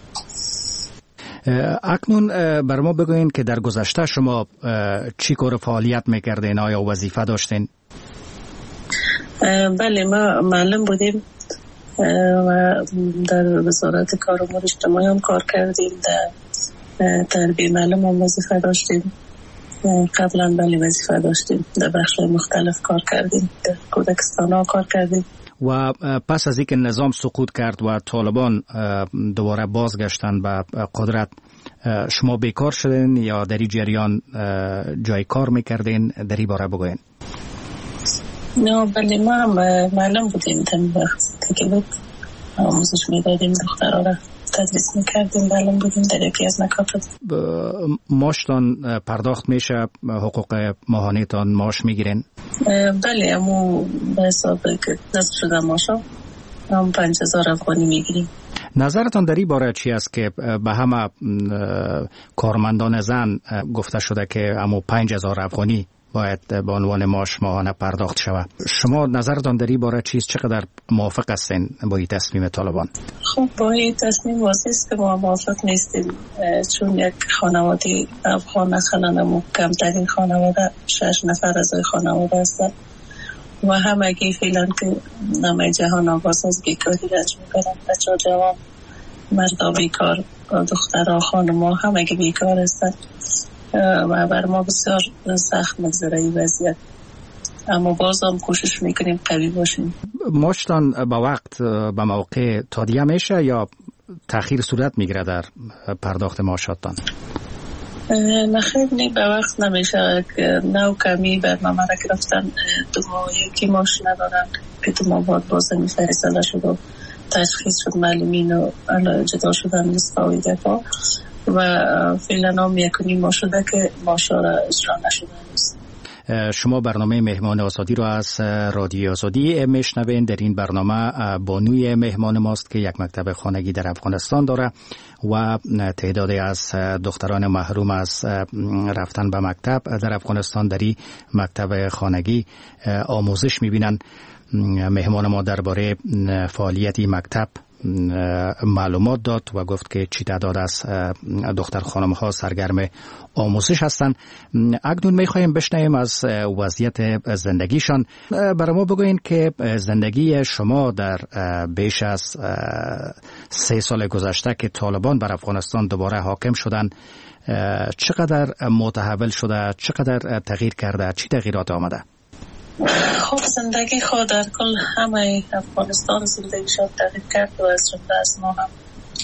اکنون بر ما بگوین که در گذشته شما چی کار فعالیت میکردین؟ آیا وظیفه داشتین؟ بله، ما معلم بودیم و در وزارت کار امور اجتماعی هم کار کردیم، در تربیه معلم هم وظیفه داشتیم، قبلا بله وظیفه داشتیم، در بخش مختلف کار کردیم، در کودکستان ها کار کردیم. و پس از اینکه نظام سقوط کرد و طالبان دوباره بازگشتن به قدرت، شما بیکار شدین یا در این جریان جای کار میکردین؟ در این باره بگوین. نه بله، ما هم معلم بودیم، تم وقت که بود آموزش میدادیم، دخترها را تدریس میکردیم، معلم بودیم در یکی از مکاتب. ماشتان پرداخت میشه؟ حقوق ماهانه تان معاش میگیرین؟ بله، امو به حساب که دست شده ماشا هم پنج هزار افغانی میگیریم. نظرتان در این باره چی است که به همه کارمندان زن گفته شده که امو پنج هزار افغانی باید به عنوان معاش ماهانه پرداخت شود؟ شما نظرتان در این باره چیست؟ چقدر موافق هستین با این تصمیم طالبان؟ خب با این تصمیم واضح است که ما موافق نیستیم، چون یک خانواده افغان مثلا کمترین خانواده شش نفر از خانواده هستند و همگی فعلا که نام جهان آغاز از بیکاری رنج میکنند، بچه ها جوان، مردا بیکار، دخترها خانم‌ها همگی بیکار هستند و بر ما بسیار سخت میگذره این وضعیت، اما باز هم کوشش میکنیم قوی باشیم. ماشتان با وقت به موقع تادیه میشه یا تأخیر صورت میگیره در پرداخت معاشاتتان؟ نخیر نی به وقت نمیشه، نو کمی برنامه را گرفتن، دو ماه یکی معاش ندارن که دو ماه بعد باز می فیصله شد و تشخیص شد معلمین و جدا شدن نصفه دفاع و فعلا هم یکنی ما شده که معاشا را اجرا نشده نیست. شما برنامه مهمان آزادی رو از رادیو آزادی میشنوین. در این برنامه بانوی مهمان ماست که یک مکتب خانگی در افغانستان داره و تعدادی از دختران محروم از رفتن به مکتب در افغانستان در این مکتب خانگی آموزش میبینن. مهمان ما درباره فعالیت مکتب معلومات داد و گفت که چی تعداد از دختر خانم ها سرگرم آموزش هستند. اکنون میخوایم بشنویم از وضعیت زندگیشان. برای ما بگوین که زندگی شما در بیش از سه سال گذشته که طالبان بر افغانستان دوباره حاکم شدن چقدر متحول شده، چقدر تغییر کرده، چی تغییرات آمده؟ خب زندگی خود در کل همه افغانستان زندگی شد تغییر کرد و از جمله از ما هم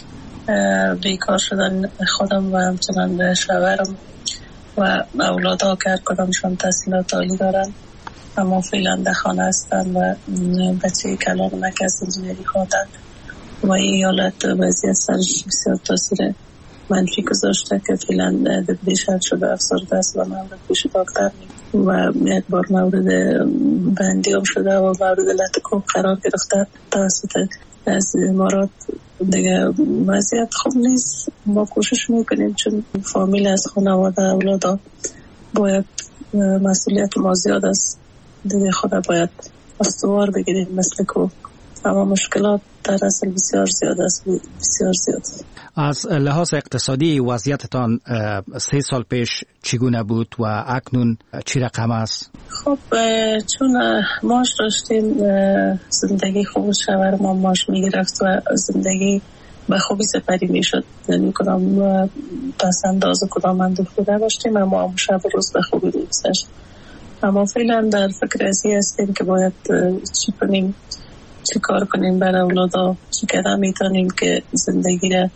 بیکار شدن خودم و همچنان شوهرم و اولادها که هر کدامشان تحصیلات عالی دارن اما فعلا در خانه هستن و بچه کلانمک از انجینری خوندن و این حالت وضعیت سرش بسیار تاثیر منفی گذاشته که فعلا دپریشن شده، افسرده است و من پیش دکتر و یک بار مورد بندی هم شده و مورد لطکوب قرار گرفته توسط از امارات. دیگه وضعیت خوب نیست. ما کوشش میکنیم چون فامیل از خانواده اولادا باید مسئولیت ما زیاد است، دیگه خدا باید استوار بگیریم مثل که اما مشکلات در اصل بسیار زیاد است، بسیار زیاد. از لحاظ اقتصادی وضعیتتان سه سال پیش چگونه بود و اکنون چی رقم است؟ خب چون ماش داشتیم، زندگی خوب شوهر ما ماش میگرفت و زندگی به خوبی سپری میشد، یعنی کدام پس انداز کدام اندوخته داشتیم اما هم شب روز به خوبی میگذشت. اما فعلا در فکر ازی هستیم که باید چی کنیم، چی کار کنیم برای اولادا، چی قدم میتونیم که زندگی را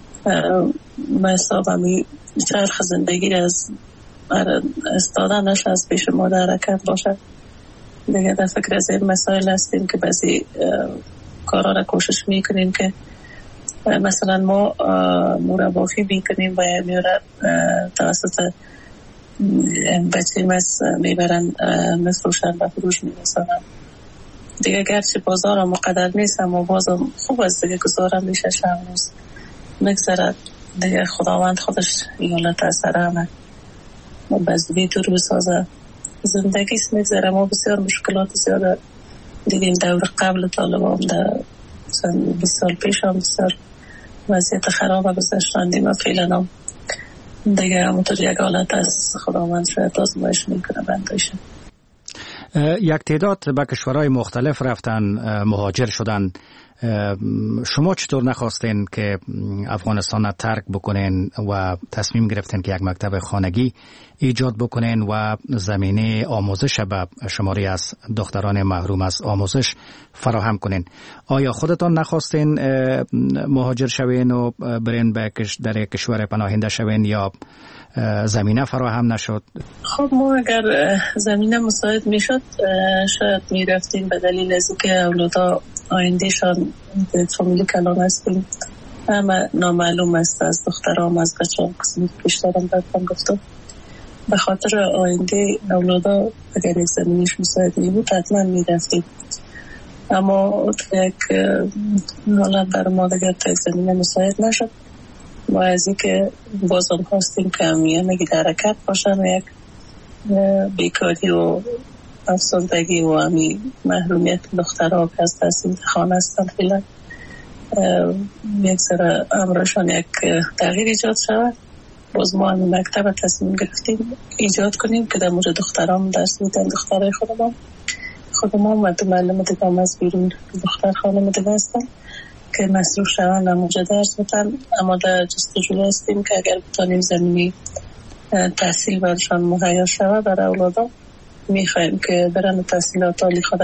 به حساب همی چرخ زندگی را از استادنش از پیش ما در حرکت باشد. دیگه در فکر از این مسائل هستیم که بعضی کارا را کوشش میکنیم که مثلا ما مربافی میکنیم و میاره توسط بچه مس میبرن مفروشن و فروش میرسانن. دیگه گرچه بازار هم مقدر نیست اما بازم خوب است دیگه گذارم میشه شب روز مگذرد. دیگه خداوند خودش ایالت اثر همه ما بزدی دور بسازه زندگیست میگذره. ما بسیار مشکلات زیاده دیدیم دور قبل طالبان در بیست سال پیش هم بسیار وضعیت خراب گذاشتندیم و فعلا هم دیگه همونطور یک حالت از خداوند شاید آزمایش میکنه بندایشه. یک تعداد به کشورهای مختلف رفتن، مهاجر شدن. شما چطور نخواستین که افغانستان را ترک بکنین و تصمیم گرفتین که یک مکتب خانگی ایجاد بکنین و زمینه آموزش به شماری از دختران محروم از آموزش فراهم کنین؟ آیا خودتان نخواستین مهاجر شوین و برین به در کشور پناهنده شوین یا زمینه فراهم نشد؟ خب ما اگر زمینه مساعد میشد شاید میرفتیم، به دلیل از که اولادا آیندهشان فامیلی کلان هستیم همه نامعلوم است، از دخترام از بچه هم قسمی پیش دارم برکن گفتم. به خاطر آینده اولادا اگر یک زمینش مساعد می بود حتما می رفتیم، اما یک حالت بر ما دیگر تا یک زمینه مساعد نشد و از این که بازم خواستیم که همیانگی در حرکت باشن و یک بیکاری و افسردگی و همی محرومیت دخترها که از تحصیل خانه هستن فیلن یک سر امرشان یک تغییر ایجاد شود. باز ما همی مکتب تصمیم گرفتیم ایجاد کنیم که در مورد دخترام درس میدن، دخترهای خودمان خودمان و دو معلم دیگه از بیرون دختر خانم دیگه هستن که مصروف شوند همونجا درس میدن. اما در جستجو هستیم که اگر بتانیم زمینی تحصیل برشان مهیا شود برای اولادا میخوایم که برن تحصیلات عالی خود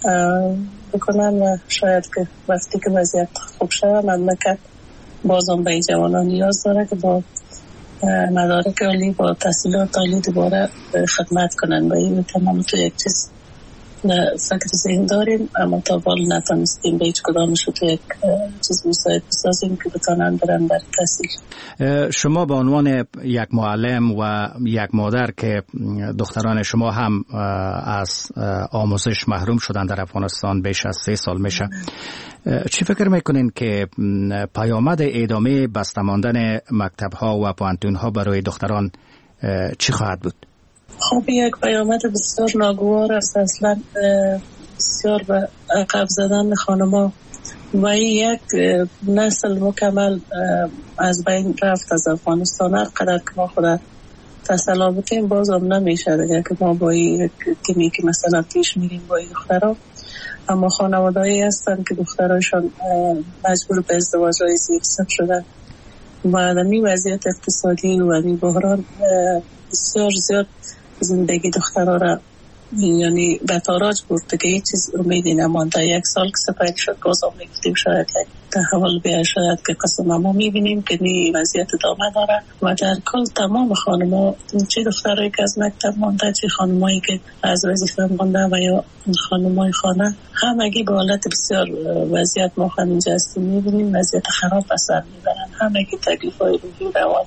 بکنن و شاید که وقتی که وضعیت خوب شود مملکت بازم به این جوانان نیاز داره که با مدارک عالی با تحصیلات عالی دوباره خدمت کنن و این تمام تو یک چیز فکر ذهن داریم اما تا بال نتانستیم به هیچ کدامش تو یک چیز مساعد بسازیم که بتانن برن برای تحصیل. شما به عنوان یک معلم و یک مادر که دختران شما هم از آموزش محروم شدن در افغانستان بیش از سه سال میشه، چی فکر میکنین که پیامد ادامه بسته ماندن مکتب ها و پوانتون ها برای دختران چی خواهد بود؟ خب یک پیامد بسیار ناگوار است، اصلا بسیار به عقب زدن خانما و این یک نسل مکمل از بین رفت از افغانستان. هر قدر که ما خود تسلابتیم باز هم نمیشه دیگه که ما با یک تیمی که مثلا پیش میریم با این دخترها، اما خانوادهایی هستن که دخترایشان مجبور به ازدواج های زیرسق شدن و آدمی وضعیت اقتصادی و این بحران بسیار زیاد زندگی دخترها را یعنی به تاراج برده که هیچ چیز امیدی نمانده. یک سال که سپری شد باز هم میگفتیم شاید یک تحول بیاید، شاید که قسم ما میبینیم که نی وضعیت ادامه داره و در کل تمام خانما چه دخترهایی که از مکتب مانده چه خانمایی که از وظیفه مانده و یا خانمای خانه همگی به حالت بسیار وضعیت ما خانم اینجا هستیم میبینیم وضعیت خراب به سر میبرن. همگی تکلیف های روحی روانی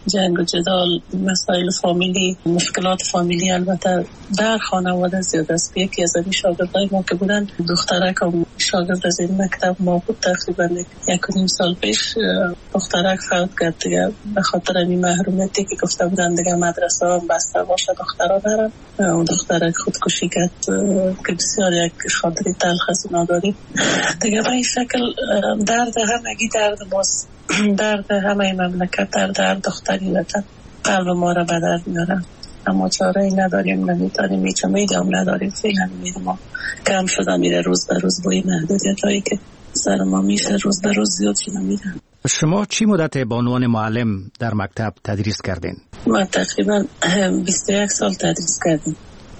جنگ و جدال، مسائل فامیلی، مشکلات فامیلی البته در خانواده زیاد است. یکی از این شاگردای ما که بودن دخترک هم شاگرد از این مکتب ما بود، تقریبا یک و نیم سال پیش دخترک فوت کرد دیگه، به خاطر این محرومیتی که گفته بودن دیگه مدرسه هم بسته باشه دخترها برن. اون دخترک خودکشی کرد که بسیار یک خاطری تلخ از اونا داریم دیگه. به این شکل درد همگی درد ماست، درد همه مملکت، درد هر دختری وطن قلب ما را به درد میارن، اما چاره ای نداریم، نمیتونیم، هیچ امیدی هم نداریم. فعلا امید ما کم شده میره، روز به روز با این محدودیت هایی که سر ما میشه روز به روز زیاد شده میره. شما چی مدت به عنوان معلم در مکتب تدریس کردین؟ ما تقریبا بیست و یک سال تدریس کردیم.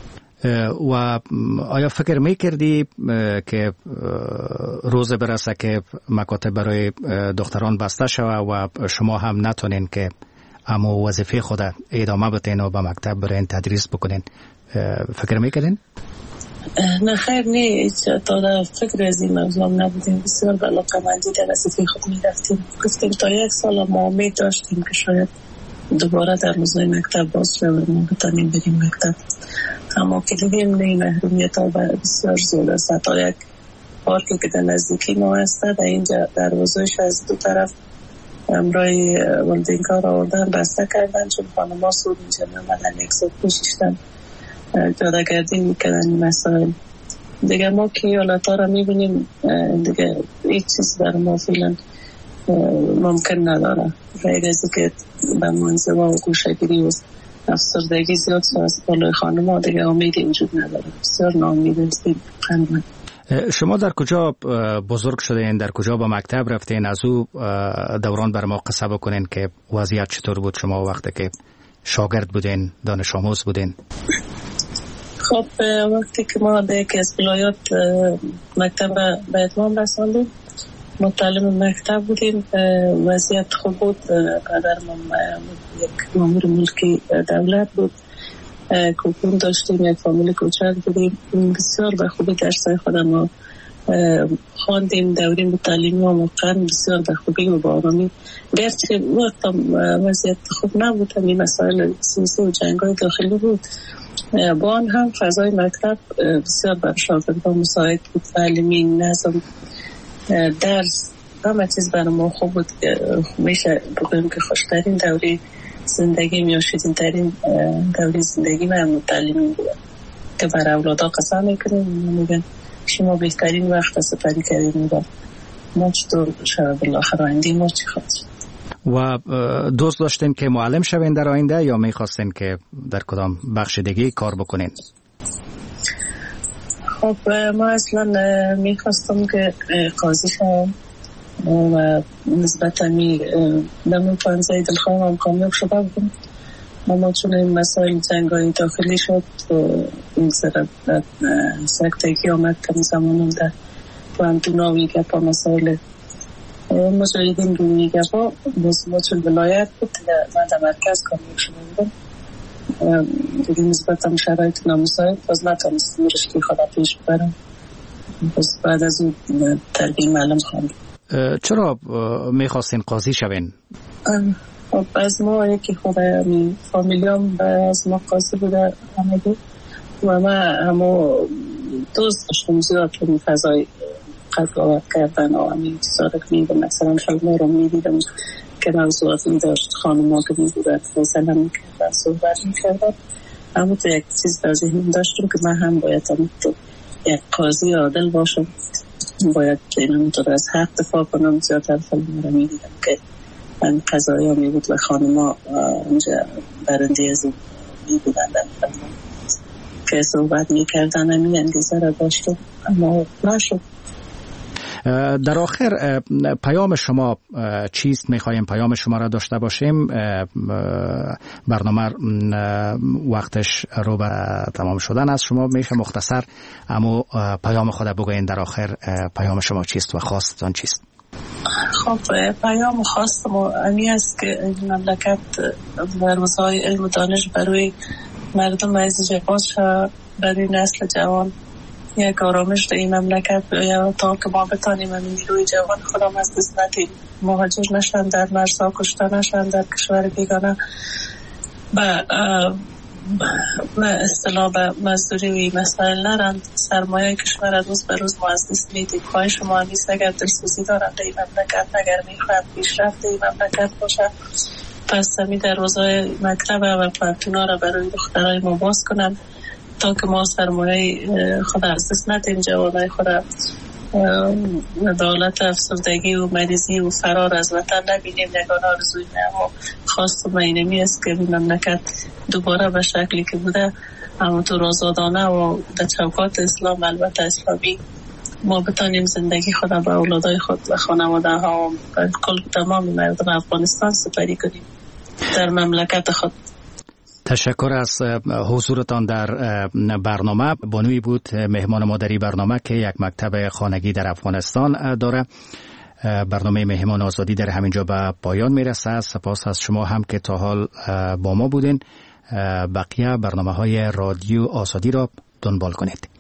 و آیا فکر میکردی که روز برسه که مکاتب برای دختران بسته شوه و شما هم نتونین که اما وظیفه خود ادامه بدین و به مکتب برای تدریس بکنین، فکر میکردین؟ نه خیر، نه، تا در فکر از این موضوع نبودیم. بسیار به علاقه‌مندی در وظیفه خود میرفتیم. گفتیم تا یک سال ما امید داشتیم که شاید دوباره در روزهای مکتب باز شود ما بتانیم بریم مکتب، اما که دیدیم نه، محرومیت ها بسیار زیاد است. تا یک پارکی که در نزدیکی ما هست در اینجا دروازه‌اش از دو طرف امرای ولدینکار آوردن بسته کردن، چون خانم‌ها سود اینجا نمدن یک سال پیششتن جاده‌گردی میکردن این مسائل دیگه. ما که یالتا را میبینیم دیگه هیچ چیز در ما فعلا ممکن نداره غیر از که به منزوا و گوشه‌گیری و افسردگی زیاد از بالای خانم‌ها دیگه امیدی وجود نداره. بسیار ناامید هستیم. شما در کجا بزرگ شدین؟ در کجا با مکتب رفتین؟ از او دوران بر ما قصه بکنین که وضعیت چطور بود شما وقتی که شاگرد بودین، دانش آموز بودین؟ خب وقتی که ما در یکی از ولایات مکتب به اتمام رساندیم، متعلم مکتب بودیم، وضعیت خوب بود. پدرم یک مامور ملکی دولت بود، کوپون داشتیم، یک فامیل کوچک بودیم، بسیار به خوبی درسای خودم رو خواندیم. دوره متعلیمی و موقعا بسیار به خوبی و با آرامی، گرچه وقتا وضعیت خوب نبود، همین مسائل سیاسی و جنگ‌های داخلی بود، با آن هم فضای مکتب بسیار بر شاگردان مساعد بود. تعلیمی، نظم، درس، همه چیز برای ما خوب بود. میشه بگویم که خوشترین دوره زندگی یا شیرین‌ترین دوره زندگی من تعلیمی بود که برای اولادا قسم میکنیم، میگن شما بهترین وقت سپری کردیم و ما چطور شب بالاخره آینده ما چی خواست. و دوست داشتین که معلم شوین در آینده یا میخواستین که در کدام بخش دیگه کار بکنین؟ خب ما اصلا میخواستم که قاضی شوم و نسبتا می دمون پانزه دلخواهم کامیاب شده بودم، اما چون این مسائل جنگای داخلی شد و این سر سکتگی آمد کم زمانم در باندوناوی گپا مسائل مجاهدین روی گپا باز ما چون ولایت بود من در مرکز کامیاب شده بودم دیگه نسبتا شرایط نامساعد باز نتانستم رشته خدا پیش ببرم. باز بعد از اون تربیه معلم خواندم. چرا میخواستین قاضی شوین؟ خب از ما یکی خود همی فامیلیام از ما قاضی بوده همه بود و ما همه دوست داشتم زیاد که این فضای قضاوت کردن و همین چیزا رو میدم. مثلا فیلم رو میدیدم که موضوعاتی داشت، خانم ها که میبودن مثلا میکردن صحبت میکردن، اما تو یک چیز در ذهنم داشتم که من هم باید هم تو یک قاضی عادل باشم، باید اینطور از حق دفاع کنم. زیادتر فیلم رو میدیدم که من قضایی ها میبود و خانم ها اونجا برنده از این میبودن در فیلم که صحبت میکردن، همین انگیزه را داشتم اما نشد. در آخر پیام شما چیست؟ میخوایم پیام شما را داشته باشیم. برنامه وقتش رو به تمام شدن است. شما میشه مختصر اما پیام خود بگوین در آخر پیام شما چیست و خواستتان چیست؟ خب پیام خواستم امی است که این مملکت در وسایل علم و دانش برای مردم عزیز باز شد، برای نسل جوان یک آرامش در این مملکت یا تا که ما بتانیم این نیروی جوان خودم از دست ندیم، مهاجر نشن، در مرزها کشته نشن، در کشور بیگانه به اصطلاح به مزدوری و مسائل نرند. سرمایه کشور روز به روز ما از دست میدیم. خواهش ما همیست اگر دلسوزی دارند این مملکت، اگر میخواهد پیشرفت این مملکت باشه، پس می در روزهای مکتب و پانتونا را برای دخترای ما باز کنند تا که ما سرمایه خود از دست ندیم، جوانای خود دولت افسردگی و مریضی و فرار از وطن نبینیم. یگانه آرزوی ما خواست و اینمی است که این مملکت دوباره به شکلی که بوده همونطور آزادانه و در چوکات اسلام، البته اسلامی، ما بتانیم زندگی خود به اولادای خود و خانواده ها و کل تمام مردم افغانستان سپری کنیم در مملکت خود. تشکر از حضورتان در برنامه. بانوی بود مهمان ما در این برنامه که یک مکتب خانگی در افغانستان داره. برنامه مهمان آزادی در همینجا به پایان میرسه. سپاس از شما هم که تا حال با ما بودین. بقیه برنامه های رادیو آزادی را دنبال کنید.